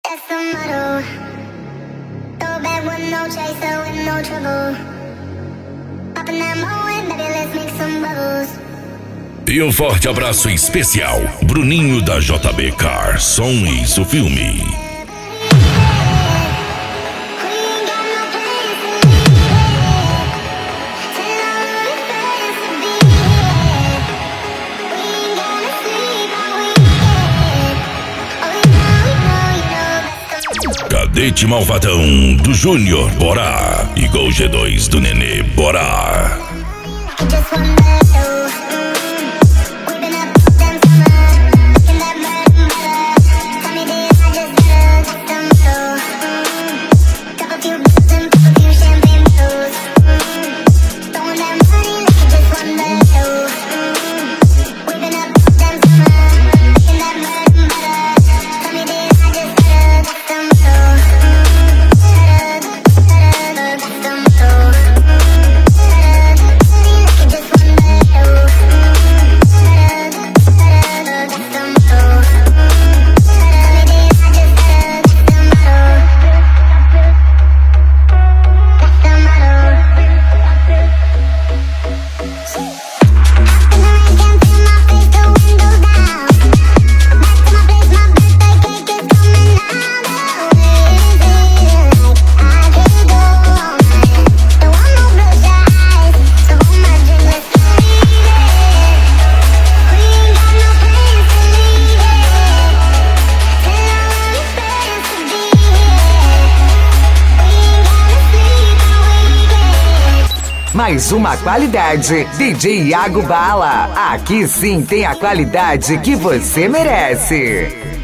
That's the motto. Throw back with no chaser, with no trouble. Popping that moe, baby, let's make some bubbles. E um forte abraço especial, Bruninho da JB Car, som Isso Filme. Cadete Malvadão do Júnior Borá e Gol G2 do Nenê Borá. Mais uma qualidade, DJ Iago Bala. Aqui sim tem a qualidade que você merece.